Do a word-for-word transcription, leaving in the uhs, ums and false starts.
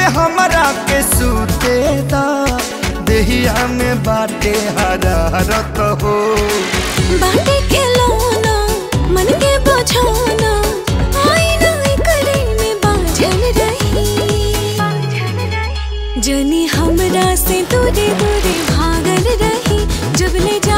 हमरा के सूते दा देहिया में बाटे हरारत हो। बाटे खिलौना मन के बुझाना आईना करे में बाझल रही। जनी हमरा से दूरे दूरे भागल रही जब ले जा